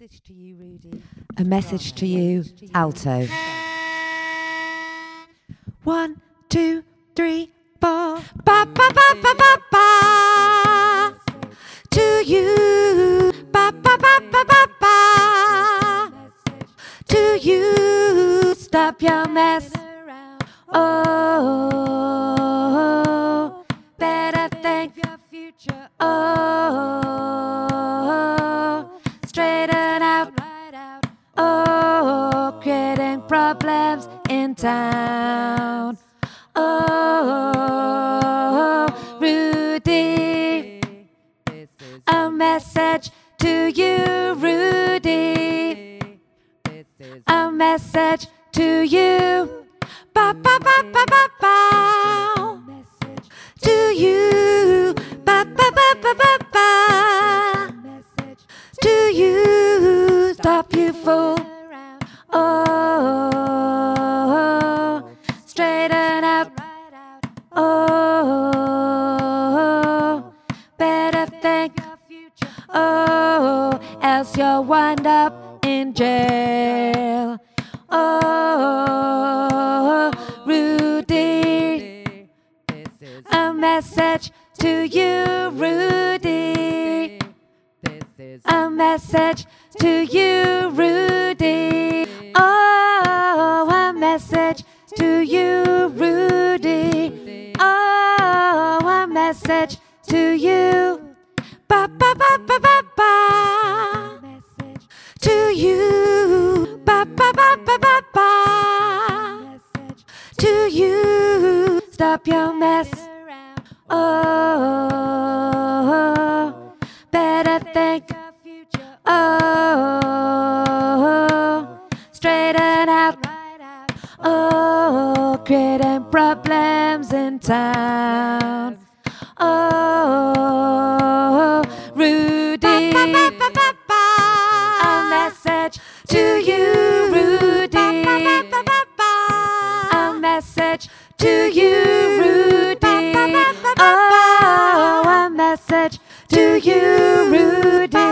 message to you, Rudy. A message to you, alto. 1, 2, 3, 4. Ba ba ba ba ba ba. To you. Ba ba ba ba ba ba. To you. Stop your mess. Oh, better think. Oh, straighten out. Oh, creating problems in town. Oh, Rudy, a message to you, Rudy. A message to you. Ba ba ba ba ba ba. To you. Ba ba ba ba ba ba. To you. Stop, you fool. Oh, straighten up. Oh, better think. Oh, else you'll wind up in jail. Oh, Rudy, a message to you, Rudy. A message to you, Rudy. Oh, a message to you, Rudy. Oh, a message to you. Ba ba ba ba ba ba. To you. Ba ba ba ba ba ba. To you. Stop your mess. Oh, better think. Oh, straighten out. Oh, creating problems in town. Oh, Rudy, a message to you, Rudy. A message to you, Rudy. Oh, a message to you, Rudy.